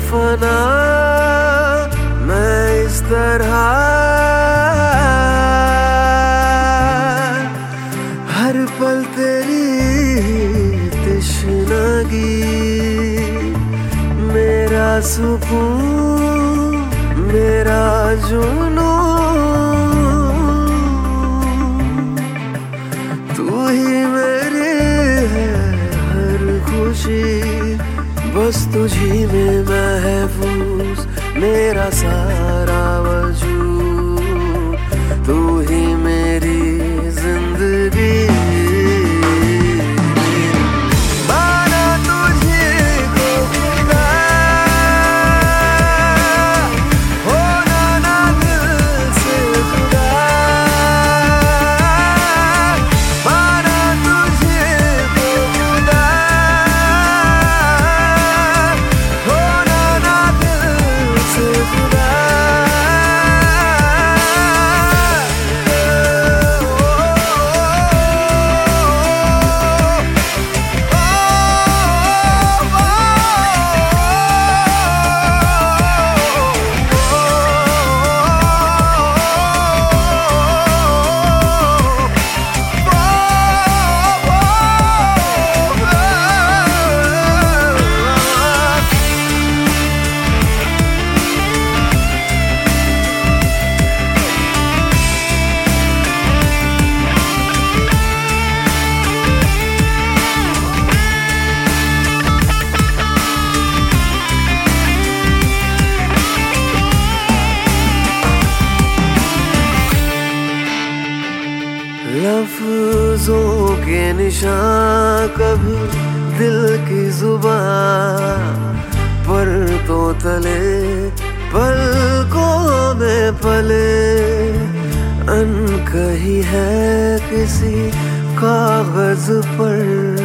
फना मैं इस तरह हर पल तेरी तृष्णागी मेरा सुकून मेरा जुनून तू ही मेरी है हर खुशी बस तुझी में महफूज मेरा सारा वजूद तू ही मेरी जिंदगी लफ्जों के निशान कभी दिल की जुबान पर तो तले पलकों में पले अनकही है किसी कागज पर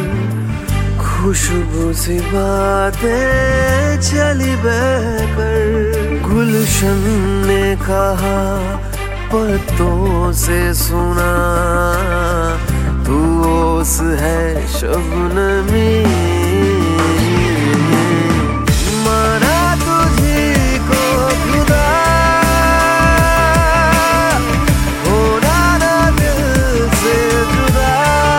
खुशबू सी बातें चली बहकर गुलशन ने कहा पत्तों से सुना तू ओस है शबनमी माना तुझी को खुदा होना ना दिल से जुदा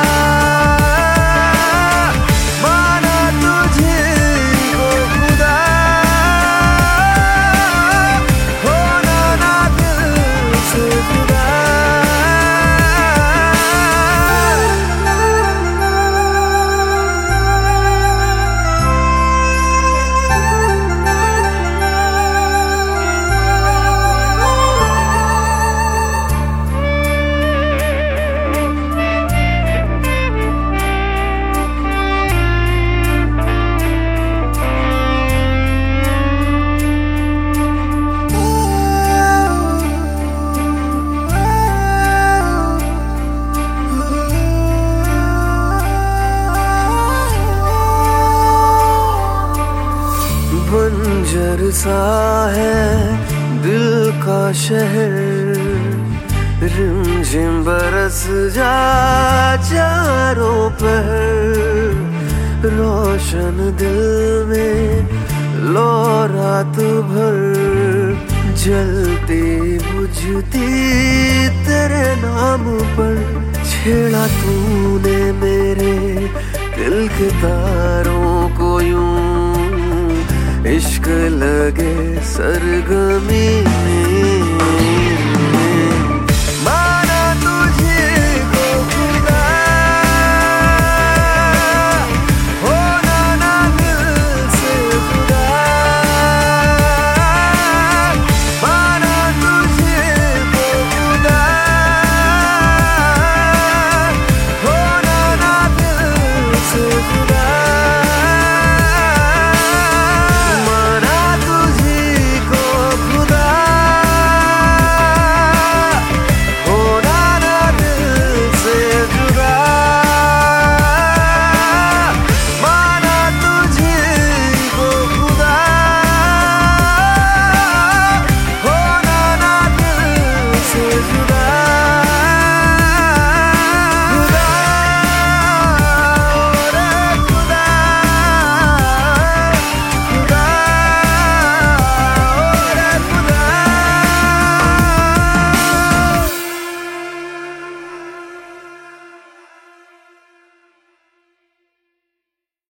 माना तुझी को खुदा होना ना दिल से जुदा बंजर सा है दिल का शहर रिमझिम बरस जा चारों पहर रोशन दिल में लो रात भर जलती बुझती तेरे नाम पर छेड़ा तूने मेरे दिल के तारों को यूं इश्क लगे सरगमी में